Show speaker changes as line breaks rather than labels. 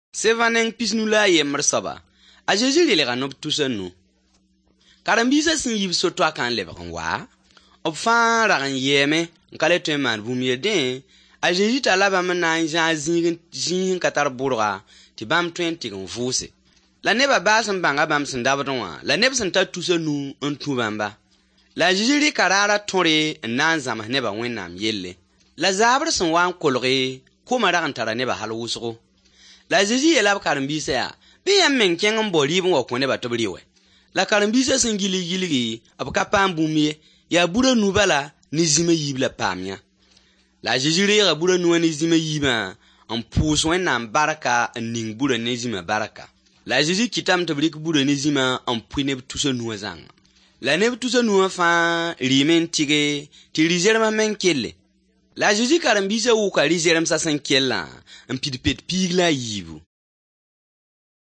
Sevaneng pisnula yemmer soba. A Jésus le ganop tusanu. Karambisa sin yib so to kan le wa. Op fa ragan yeme, nkale to man bumye den. A Jésus ta laba mana jan zin katar burga, ti bam 20 gon fuse. La neba basan banga bam sin dabdon la neba sin ta tusanu on tubamba. La Jésus ri karara tore nan zama neba wenam yelle. La zabre sin wan kolge, ko maragan tara neba halwusgo. La Jésus est là pour karambisa ya. Bi yam men kengan boli bon ko ne ba tobriwe. La karambisa singili giligi abka pambumie ya bura nubala ni zime yibla pamia. La Jésus re bura nuwa ni zime yiba en pousse wen na baraka ning bura ni zime baraka. La Jésus kitam tobrik bura ni zime en puine tuso nuwa zang. La ne tuso nuwa fa rimen tige ti rizerma men kelle. La Jésus karambisa ou ka rizerma sa sankella en pidpet pigla yibu.